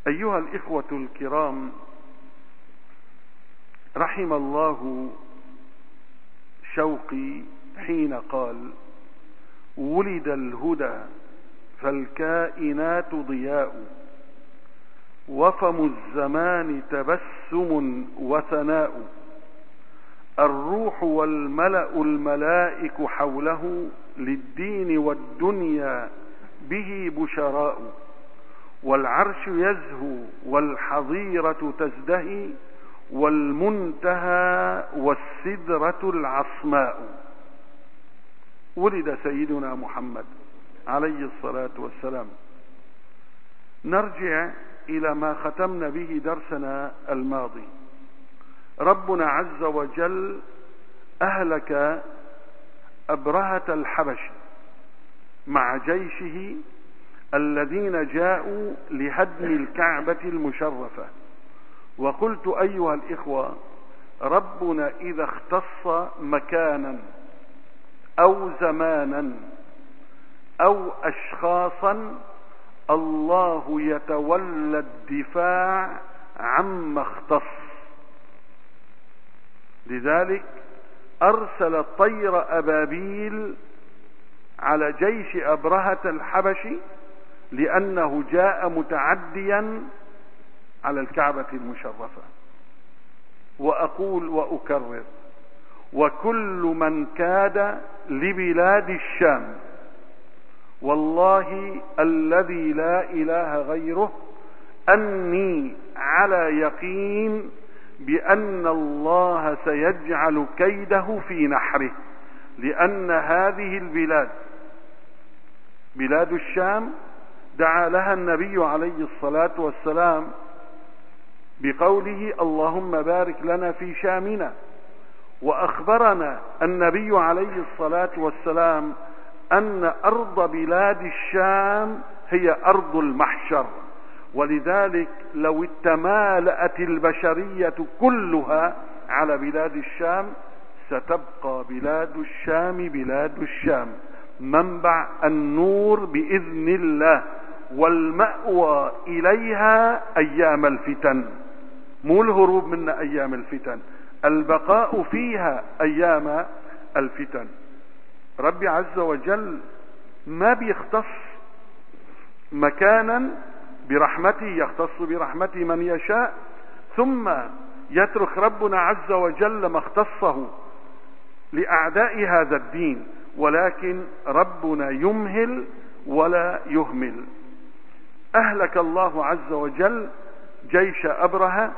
أيها الإخوة الكرام، رحم الله شوقي حين قال: ولد الهدى فالكائنات ضياء، وفم الزمان تبسم وثناء، الروح والملأ الملائك حوله، للدين والدنيا به بشراء، والعرش يزهو والحظيرة تزدهي، والمنتهى والسدرة العصماء. ولد سيدنا محمد عليه الصلاة والسلام. نرجع إلى ما ختمنا به درسنا الماضي. ربنا عز وجل أهلك أبرهة الحبش مع جيشه الذين جاءوا لهدم الكعبة المشرفة. وقلت أيها الإخوة، ربنا إذا اختص مكانا أو زمانا أو أشخاصا، الله يتولى الدفاع عما اختص. لذلك أرسل طير أبابيل على جيش أبرهة الحبش، لأنه جاء متعديا على الكعبة المشرفة. وأقول وأكرر: وكل من كاد لبلاد الشام، والله الذي لا إله غيره أني على يقين بأن الله سيجعل كيده في نحره، لأن هذه البلاد بلاد الشام دعا لها النبي عليه الصلاة والسلام بقوله: اللهم بارك لنا في شامنا. وأخبرنا النبي عليه الصلاة والسلام أن أرض بلاد الشام هي أرض المحشر. ولذلك لو تمالأت البشرية كلها على بلاد الشام، ستبقى بلاد الشام بلاد الشام منبع النور بإذن الله، والمأوى إليها أيام الفتن، مو الهروب من أيام الفتن، البقاء فيها أيام الفتن. ربي عز وجل ما بيختص مكانا برحمته، يختص برحمته من يشاء، ثم يترك ربنا عز وجل ما اختصه لأعداء هذا الدين، ولكن ربنا يمهل ولا يهمل. أهلك الله عز وجل جيش أبرهة،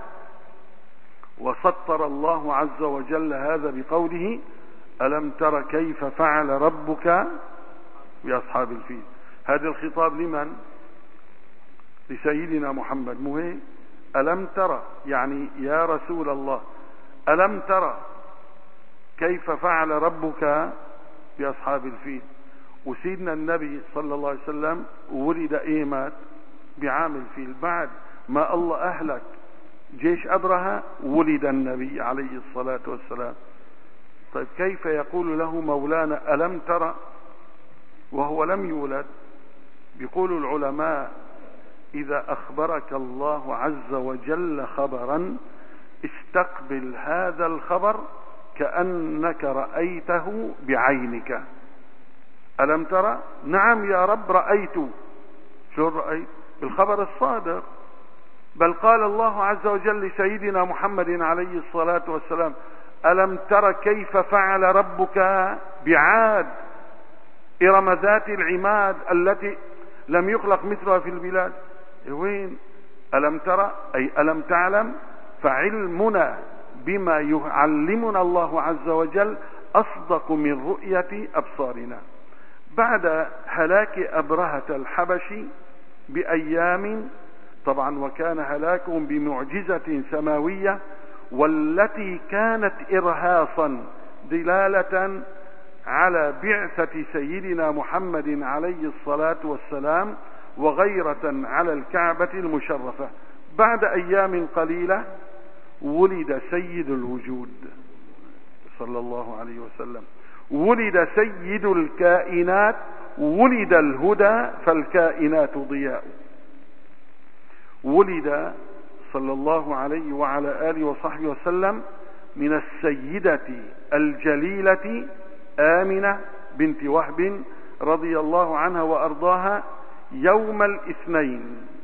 وسطر الله عز وجل هذا بقوله: ألم تر كيف فعل ربك بأصحاب الفيل. هذا الخطاب لمن؟ لسيدنا محمد. مو هيك؟ ألم ترى يعني يا رسول الله، ألم ترى كيف فعل ربك بأصحاب الفيل. وسيدنا النبي صلى الله عليه وسلم ولد إيمات بعام الفيل، بعد ما الله أهلك جيش أبرهة ولد النبي عليه الصلاة والسلام. طيب كيف يقول له مولانا ألم ترى وهو لم يولد؟ بيقول العلماء: إذا أخبرك الله عز وجل خبرا، استقبل هذا الخبر كأنك رأيته بعينك. ألم ترى؟ نعم يا رب رأيت. شو رأيت؟ بالخبر الصادق. بل قال الله عز وجل لسيدنا محمد عليه الصلاة والسلام: ألم تر كيف فعل ربك بعاد، إرم ذات العماد التي لم يخلق مثلها في البلاد. وين ألم ترى؟ أي ألم تعلم. فعلمنا بما يعلمنا الله عز وجل أصدق من رؤية أبصارنا. بعد هلاك أبرهة الحبشي بأيام، طبعا وكان هلاكهم بمعجزة سماوية، والتي كانت إرهاصا دلالة على بعثة سيدنا محمد عليه الصلاة والسلام، وغيرة على الكعبة المشرفة. بعد أيام قليلة ولد سيد الوجود صلى الله عليه وسلم، ولد سيد الكائنات، ولد الهدى فالكائنات ضياء. ولد صلى الله عليه وعلى آله وصحبه وسلم من السيدة الجليلة آمنة بنت وهب رضي الله عنها وأرضاها يوم الاثنين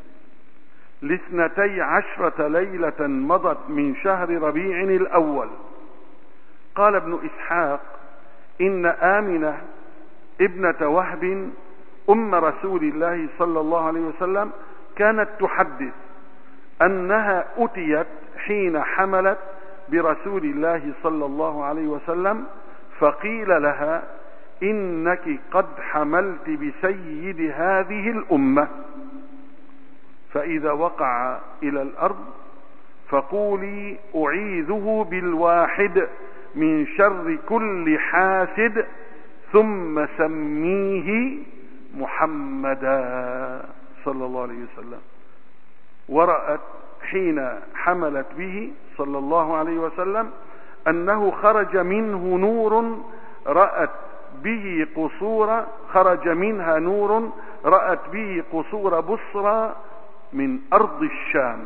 ل12 ليلة مضت من شهر ربيع الأول. قال ابن إسحاق إن آمنة ابنة وهب أم رسول الله صلى الله عليه وسلم كانت تحدث أنها أتيت حين حملت برسول الله صلى الله عليه وسلم فقيل لها إنك قد حملت بسيد هذه الأمة، فإذا وقع إلى الأرض فقولي أعيذه بالواحد من شر كل حاسد ثم سميه محمدا صلى الله عليه وسلم. ورأت حين حملت به صلى الله عليه وسلم أنه خرج منه نور رأت به قصور، خرج منها نور رأت به قصور بصرى من أرض الشام.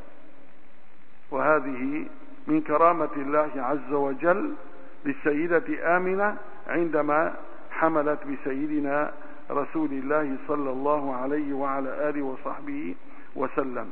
وهذه من كرامة الله عز وجل للسيدة آمنة عندما حملت بسيدنا رسول الله صلى الله عليه وعلى آله وصحبه وسلم.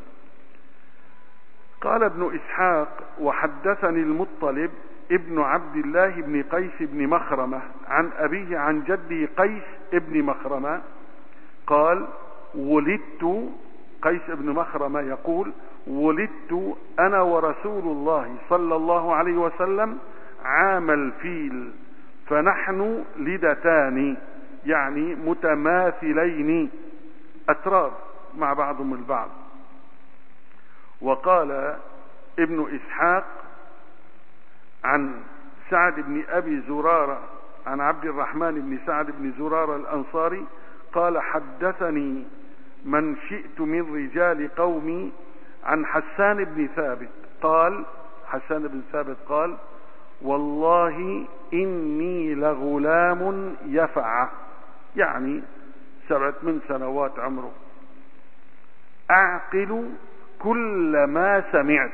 قال ابن إسحاق وحدثني المطلب ابن عبد الله بن قيس بن مخرمة عن أبيه عن جده قيس ابن مخرمة قال ولدت، قيس ابن مخرمة يقول ولدت أنا ورسول الله صلى الله عليه وسلم عام الفيل، فنحن لدتان يعني متماثلين أتراب مع بعضهم البعض. وقال ابن إسحاق عن سعد بن أبي زرارة عن عبد الرحمن بن سعد بن زرارة الأنصاري قال حدثني من شئت من رجال قومي عن حسان بن ثابت قال حسان بن ثابت قال والله إني لغلام يفع، يعني 7 سنوات عمره، أعقل كل ما سمعت.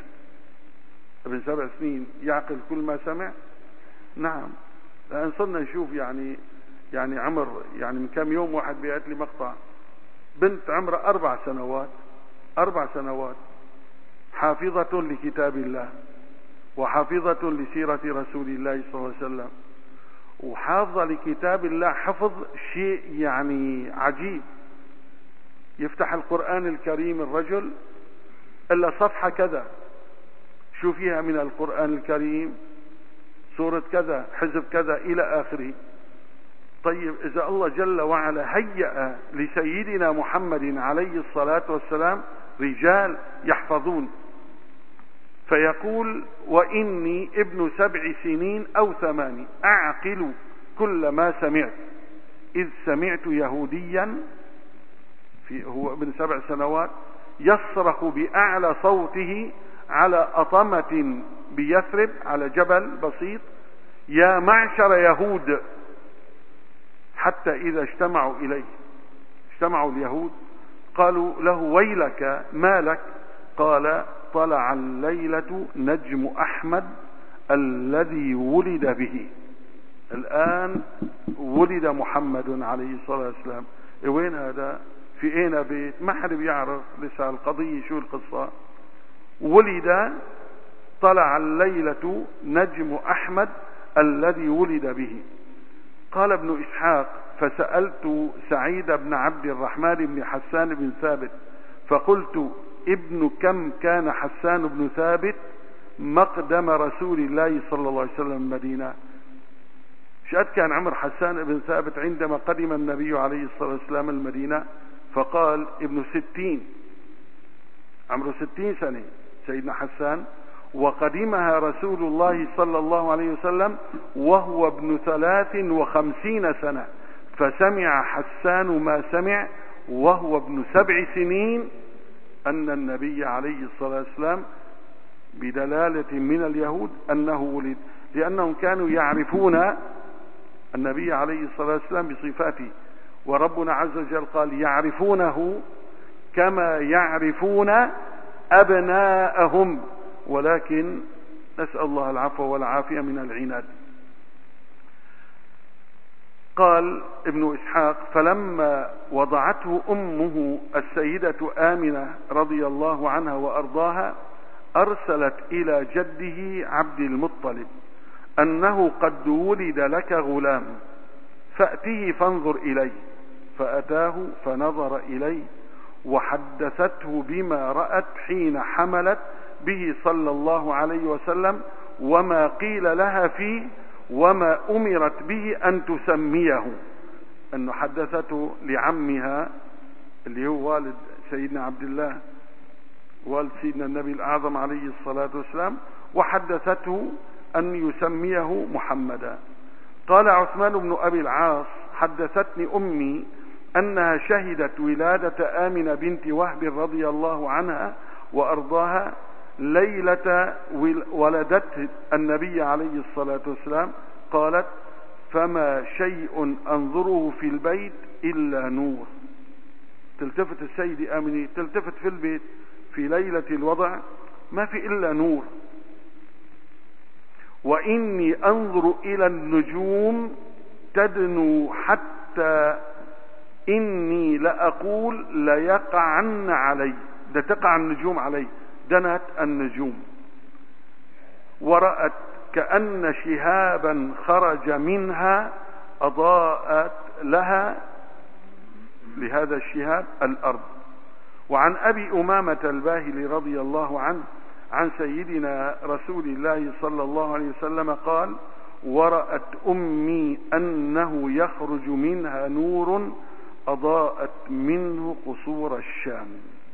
ابن 7 سنين يعقل كل ما سمع؟ نعم. لأن صرنا نشوف يعني عمر، يعني من كم يوم واحد بيأت لي مقطع بنت عمرها 4 سنوات حافظة لكتاب الله وحافظة لسيرة رسول الله صلى الله عليه وسلم، وحافظة لكتاب الله حفظ شيء يعني عجيب. يفتح القرآن الكريم الرجل إلا صفحة كذا شو فيها من القرآن الكريم، سورة كذا، حزب كذا إلى آخره. طيب إذا الله جل وعلا هيأ لسيدنا محمد عليه الصلاة والسلام رجال يحفظون، فيقول وإني ابن 7 سنين أو 8 أعقل كل ما سمعت، إذ سمعت يهوديا هو ابن 7 سنوات يصرخ بأعلى صوته على أطمة بيثرب على جبل بسيط يا معشر يهود، حتى إذا اجتمعوا إليه، اجتمعوا اليهود قالوا له ويلك ما لك؟ قال طلع الليلة نجم أحمد الذي ولد به، الآن ولد محمد عليه الصلاة والسلام. وين هذا؟ في أين بيت؟ ما حد بيعرف لسه القضية شو القصة. ولد طلع الليلة نجم أحمد الذي ولد به. قال ابن إسحاق فسألت سعيد بن عبد الرحمن بن حسان بن ثابت فقلت ابن كم كان حسان بن ثابت مقدم رسول الله صلى الله عليه وسلم المدينة؟ شقد كان عمر حسان بن ثابت عندما قدم النبي عليه الصلاة والسلام المدينة؟ فقال ابن 60، عمره 60 سنة سيدنا حسان، وقدمها رسول الله صلى الله عليه وسلم وهو ابن 53 سنة، فسمع حسان ما سمع وهو ابن 7 سنين أن النبي عليه الصلاة والسلام بدلالة من اليهود أنه ولد، لأنهم كانوا يعرفون النبي عليه الصلاة والسلام بصفاته، وربنا عز وجل قال يعرفونه كما يعرفون أبناءهم، ولكن نسأل الله العفو والعافية من العناد. قال ابن إسحاق: فلما وضعته أمه السيدة آمنة رضي الله عنها وأرضاها أرسلت إلى جده عبد المطلب أنه قد ولد لك غلام فأته فانظر إليه. فأتاه فنظر إليه وحدثته بما رأت حين حملت به صلى الله عليه وسلم وما قيل لها فيه وما أمرت به أن تسميه. أنه حدثته لعمها اللي هو والد سيدنا عبد الله والد سيدنا النبي الأعظم عليه الصلاة والسلام، وحدثته أن يسميه محمدا. قال عثمان بن أبي العاص: حدثتني أمي أنها شهدت ولادة آمنة بنت وهب رضي الله عنها وأرضاها ليلة ولدته النبي عليه الصلاة والسلام. قالت: فما شيء أنظره في البيت إلا نور. تلتفت السيدة آمنة، تلتفت في البيت في ليلة الوضع ما في إلا نور. وإني أنظر إلى النجوم تدنو حتى إني لأقول ليقعن علي، ده تقع النجوم علي، دنت النجوم. ورأت كأن شهابا خرج منها أضاءت لها لهذا الشهاب الأرض. وعن أبي أمامة الباهلي رضي الله عنه عن سيدنا رسول الله صلى الله عليه وسلم قال: ورأت أمي أنه يخرج منها نور أضاءت منه قصور الشام.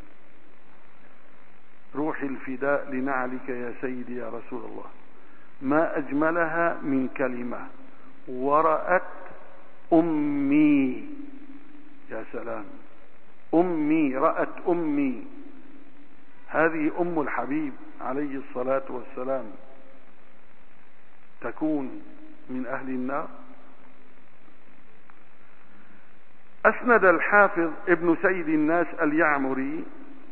روحي الفداء لنعلك يا سيدي يا رسول الله. ما أجملها من كلمة: ورأت أمي. يا سلام، أمي، رأت أمي. هذه أم الحبيب عليه الصلاة والسلام تكون من أهل النار؟ أسند الحافظ ابن سيد الناس اليعمري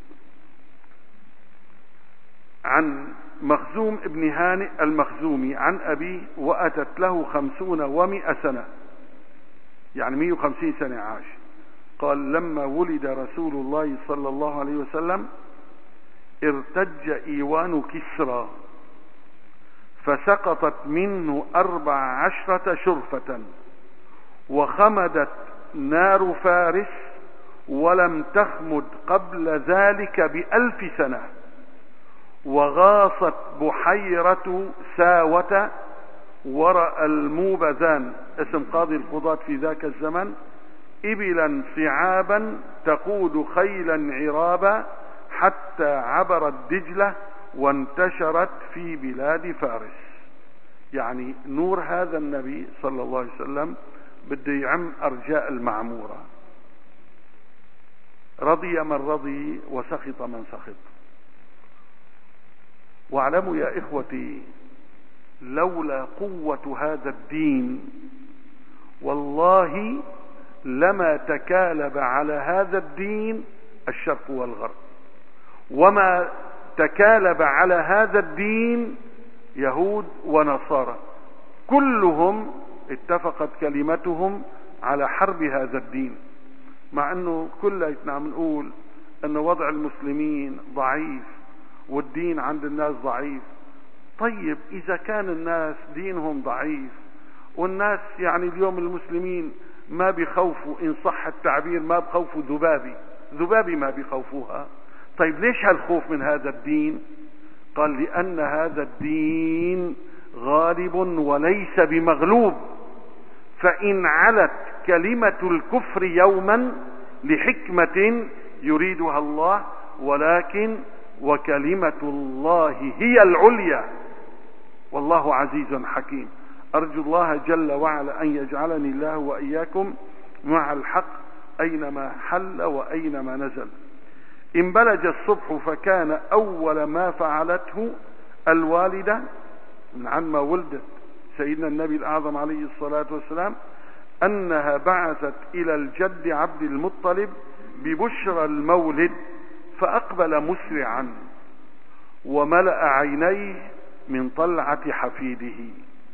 عن مخزوم ابن هانئ المخزومي عن أبيه: وأتت له 50 و100 سنة، يعني 150 سنة عاش. قال: لما ولد رسول الله صلى الله عليه وسلم ارتج إيوان كسرى فسقطت منه 14 شرفة، وخمدت نار فارس ولم تخمد قبل ذلك ب1000 سنة، وغاصت بحيرة ساوة وراء الموبذان اسم قاضي القضاة في ذاك الزمن إبلا صعابا تقود خيلا عرابا حتى عبرت دجلة وانتشرت في بلاد فارس. يعني نور هذا النبي صلى الله عليه وسلم بده يعم أرجاء المعمورة. رضي من رضي وسخط من سخط. واعلموا يا إخوتي، لولا قوة هذا الدين والله لما تكالب على هذا الدين الشرق والغرب، وما تكالب على هذا الدين يهود ونصارى، كلهم اتفقت كلمتهم على حرب هذا الدين. مع انه كلنا عم نقول انه وضع المسلمين ضعيف والدين عند الناس ضعيف. طيب اذا كان الناس دينهم ضعيف والناس يعني اليوم المسلمين ما بيخوفوا، ان صح التعبير، ما بخوفوا ذبابي ما بيخوفوها. طيب ليش هالخوف من هذا الدين؟ قال: لأن هذا الدين غالب وليس بمغلوب، فإن علت كلمة الكفر يوما لحكمة يريدها الله، ولكن وكلمة الله هي العليا والله عزيز حكيم. أرجو الله جل وعلا أن يجعلني الله وإياكم مع الحق أينما حل وأينما نزل. انبلج الصبح فكان أول ما فعلته الوالدة من عندما ولدت سيدنا النبي الأعظم عليه الصلاة والسلام أنها بعثت إلى الجد عبد المطلب ببشرى المولد فأقبل مسرعا وملأ عينيه من طلعة حفيده.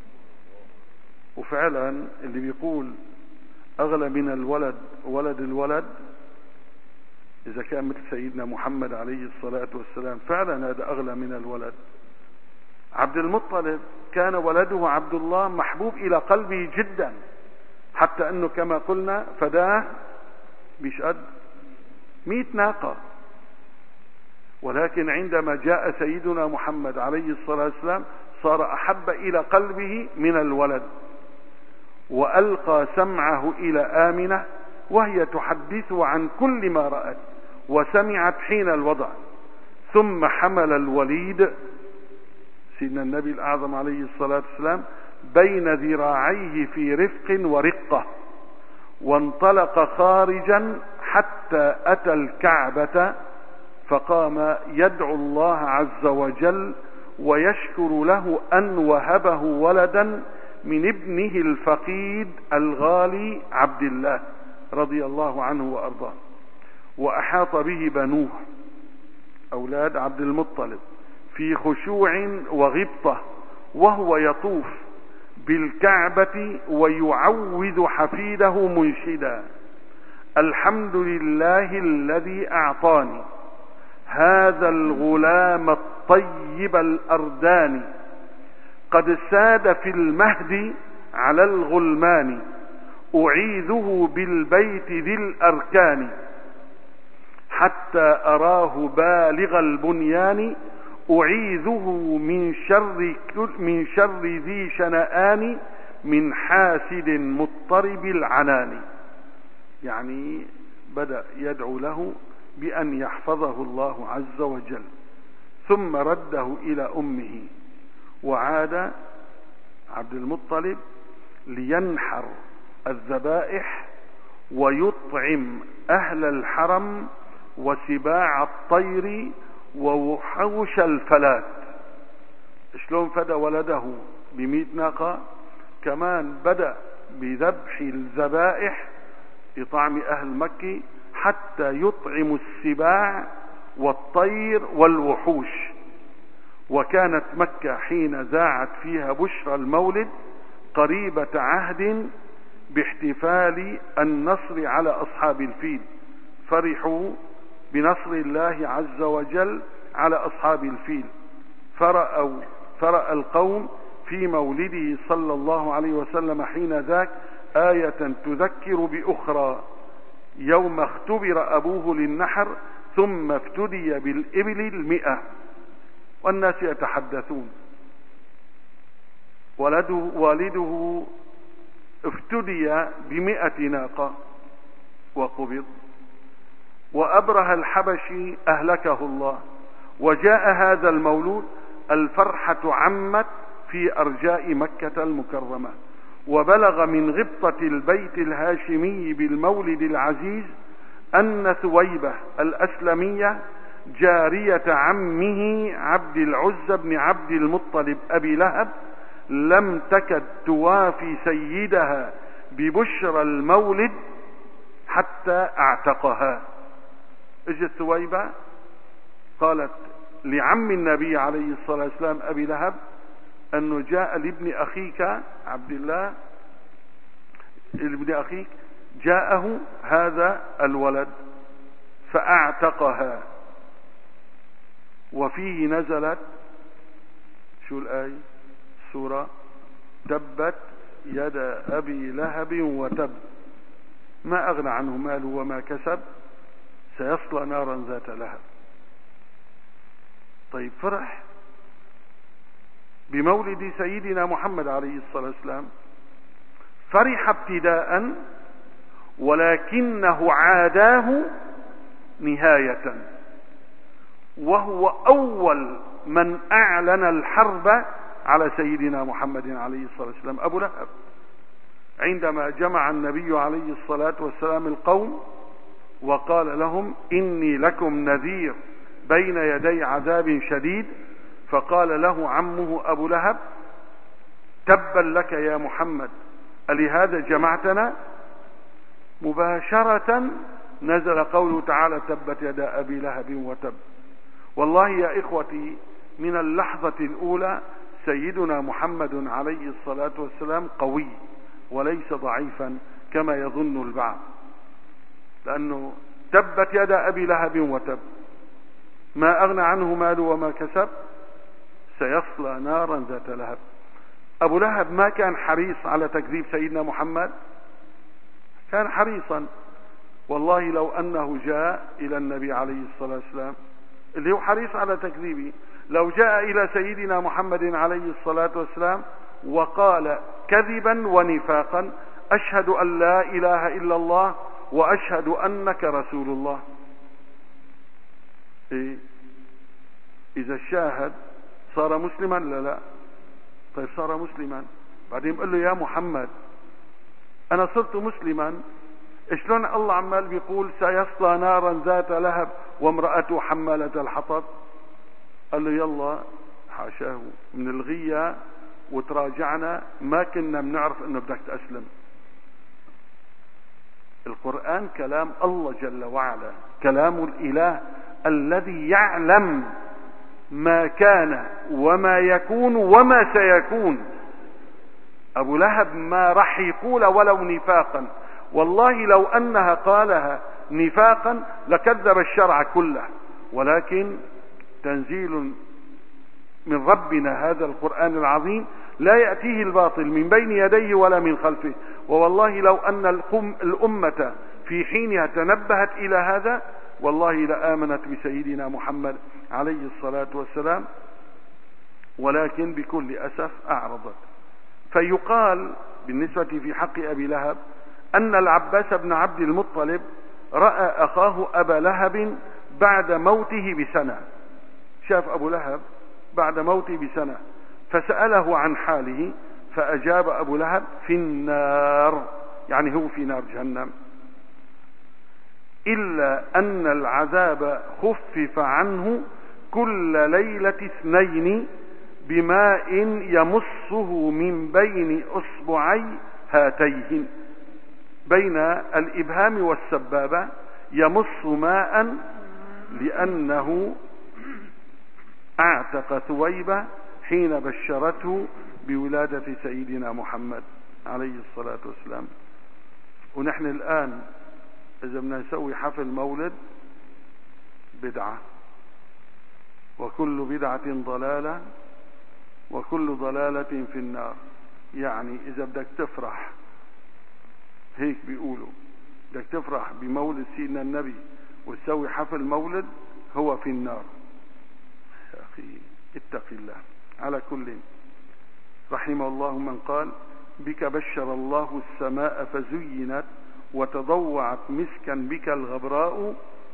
وفعلا اللي بيقول أغلى من الولد ولد الولد، إذا كان مثل سيدنا محمد عليه الصلاة والسلام فعلا هذا أغلى من الولد. عبد المطلب كان ولده عبد الله محبوب إلى قلبه جدا، حتى أنه كما قلنا فداه بشأد 100 ناقة. ولكن عندما جاء سيدنا محمد عليه الصلاة والسلام صار أحب إلى قلبه من الولد، وألقى سمعه إلى آمنة وهي تحدثه عن كل ما رأت وسمعت حين الوضع. ثم حمل الوليد سيدنا النبي الأعظم عليه الصلاة والسلام بين ذراعيه في رفق ورقة، وانطلق خارجا حتى أتى الكعبة، فقام يدعو الله عز وجل ويشكر له أن وهبه ولدا من ابنه الفقيد الغالي عبد الله رضي الله عنه وأرضاه. وأحاط به بنوه أولاد عبد المطلب في خشوع وغبطة، وهو يطوف بالكعبة ويعوذ حفيده منشدا: الحمد لله الذي أعطاني هذا الغلام الطيب الأرداني، قد ساد في المهد على الغلمان، أعيذه بالبيت ذي الأركان، حتى أراه بالغ البنيان، أعيذه من شر ذي شنآن، من حاسد مضطرب العنان. يعني بدأ يدعو له بأن يحفظه الله عز وجل. ثم رده إلى أمه، وعاد عبد المطلب لينحر الذبائح ويطعم أهل الحرم وسباع الطير ووحوش الفلات. شلون فدى ولده ب100 ناقة، كمان بدأ بذبح الذبائح لطعم أهل مكة حتى يطعم السباع والطير والوحوش. وكانت مكة حين ذاعت فيها بشرى المولد قريبة عهد باحتفال النصر على أصحاب الفيل، فرحوا بنصر الله عز وجل على أصحاب الفيل، فرأى القوم في مولده صلى الله عليه وسلم حين ذاك آية تذكر بأخرى، يوم اختبر أبوه للنحر ثم افتدي بالإبل 100، والناس يتحدثون. والده افتدي ب100 ناقة وقبض، وأبره الحبشي أهلكه الله. وجاء هذا المولود، الفرحة عمت في أرجاء مكة المكرمة، وبلغ من غبطة البيت الهاشمي بالمولد العزيز أن ثويبة الأسلمية جارية عمه عبد العزى بن عبد المطلب أبي لهب لم تكد توافي سيدها ببشرى المولد حتى اعتقها. اجت ثويبة قالت لعم النبي عليه الصلاة والسلام أبي لهب أنه جاء لابن أخيك عبد الله، ابن أخيك جاءه هذا الولد، فأعتقها. وفيه نزلت شو الآية؟ سورة تبت يد أبي لهب وتب، ما أغنى عنه ماله وما كسب، سيصلى نارا ذات لهب. طيب، فرح بمولد سيدنا محمد عليه الصلاة والسلام، فرح ابتداء، ولكنه عاداه نهاية، وهو أول من أعلن الحرب على سيدنا محمد عليه الصلاة والسلام أبو لهب. عندما جمع النبي عليه الصلاة والسلام القوم وقال لهم إني لكم نذير بين يدي عذاب شديد، فقال له عمه أبو لهب تبا لك يا محمد، ألهذا جمعتنا؟ مباشرة نزل قوله تعالى تبت يدا أبي لهب وتب. والله يا إخوتي من اللحظة الأولى سيدنا محمد عليه الصلاة والسلام قوي وليس ضعيفا كما يظن البعض، لأنه تبت يدا أبي لهب وتب ما أغنى عنه ماله وما كسب سيصلى نارا ذات لهب. أبو لهب ما كان حريص على تكذيب سيدنا محمد؟ كان حريصا. والله لو أنه جاء إلى النبي عليه الصلاة والسلام اللي هو حريص على تكذيبه، لو جاء إلى سيدنا محمد عليه الصلاة والسلام وقال كذبا ونفاقا أشهد أن لا إله إلا الله وأشهد أنك رسول الله، إيه؟ إذا الشاهد صار مسلما؟ لا. طيب صار مسلما، بعدين بقول له يا محمد أنا صرت مسلما، شلون الله عمال بيقول سيصلى نارا ذات لهب وامرأته حمالة الحطب؟ قال له يلا حاشاه من الغية وتراجعنا ما كنا بنعرف انه بدك تأسلم. القرآن كلام الله جل وعلا، كلام الإله الذي يعلم ما كان وما يكون وما سيكون. أبو لهب ما رح يقول ولو نفاقا، والله لو أنها قالها نفاقا لكذب الشرع كله، ولكن تنزيل من ربنا هذا القرآن العظيم لا يأتيه الباطل من بين يديه ولا من خلفه. ووالله لو أن الأمة في حينها تنبهت إلى هذا والله لآمنت بسيدنا محمد عليه الصلاة والسلام، ولكن بكل أسف أعرضت. فيقال بالنسبة في حق أبي لهب أن العباس بن عبد المطلب رأى أخاه أبا لهب بعد موته بسنة، شاف أبو لهب بعد موته بسنة فسأله عن حاله فأجاب أبو لهب في النار، يعني هو في نار جهنم، إلا أن العذاب خفف عنه كل ليلة 2 بماء يمصه من بين أصبعي هاتين، بين الإبهام والسبابة يمص ماء، لأنه اعتق ثويبة حين بشرته بولادة سيدنا محمد عليه الصلاة والسلام. ونحن الآن إذا بدنا نسوي حفل مولد بدعة، وكل بدعة ضلالة وكل ضلالة في النار. يعني إذا بدك تفرح، هيك بيقولوا، بدك تفرح بمولد سيدنا النبي وتسوي حفل مولد، هو في النار. يا أخي اتق الله. على كل، رحم الله من قال بك بشر الله السماء فزينت وتضوعت مسكا بك الغبراء،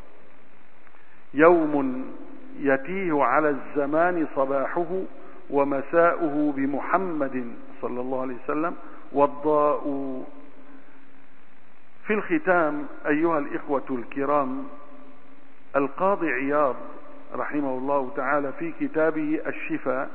يوم يتيه على الزمان صباحه ومساؤه بمحمد صلى الله عليه وسلم والضاء. في الختام أيها الإخوة الكرام، القاضي عياض رحمه الله تعالى في كتابه الشفاء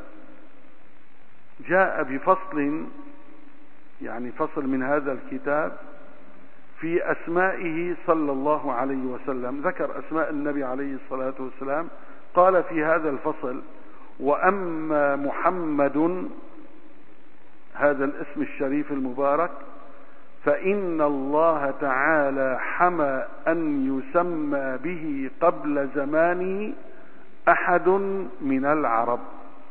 جاء بفصل، يعني فصل من هذا الكتاب في أسمائه صلى الله عليه وسلم، ذكر أسماء النبي عليه الصلاة والسلام. قال في هذا الفصل: وأما محمد، هذا الاسم الشريف المبارك، فإن الله تعالى حمى أن يسمى به قبل زمانه أحد من العرب.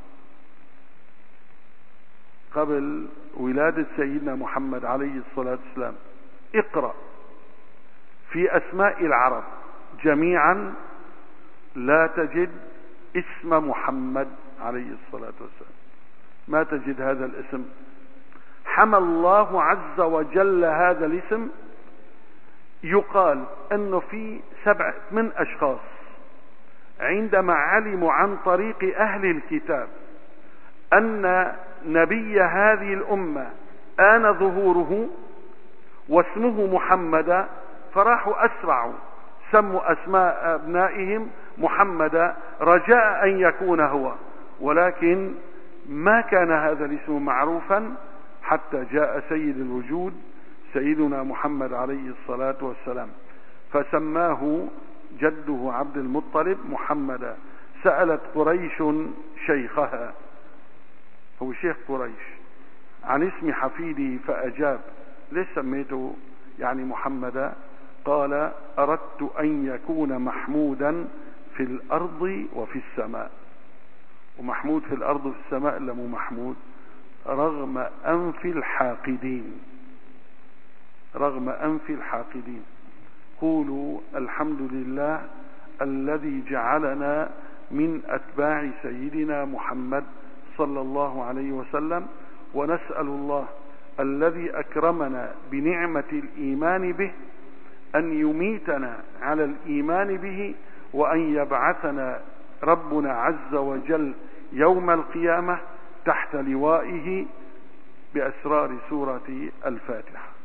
قبل ولادة سيدنا محمد عليه الصلاة والسلام اقرأ في أسماء العرب جميعا لا تجد اسم محمد عليه الصلاة والسلام، ما تجد هذا الاسم. حمى الله عز وجل هذا الاسم. يقال أنه في 7-8 أشخاص عندما علموا عن طريق أهل الكتاب أن نبي هذه الأمة آن ظهوره واسمه محمد، فراحوا أسرعوا سموا أسماء أبنائهم محمد رجاء أن يكون هو، ولكن ما كان هذا الاسم معروفا حتى جاء سيد الوجود سيدنا محمد عليه الصلاة والسلام. فسماه جده عبد المطلب محمدا. سألت قريش شيخها، هو شيخ قريش، عن اسم حفيده فأجاب: ليش سميته يعني محمدا؟ قال: أردت أن يكون محمودا في الأرض وفي السماء. ومحمود في الأرض وفي السماء إلا مو محمود، رغم أنف الحاقدين، رغم أنف الحاقدين. قولوا الحمد لله الذي جعلنا من أتباع سيدنا محمد صلى الله عليه وسلم، ونسأل الله الذي أكرمنا بنعمة الإيمان به أن يميتنا على الإيمان به، وأن يبعثنا ربنا عز وجل يوم القيامة تحت لوائه بأسرار سورة الفاتحة.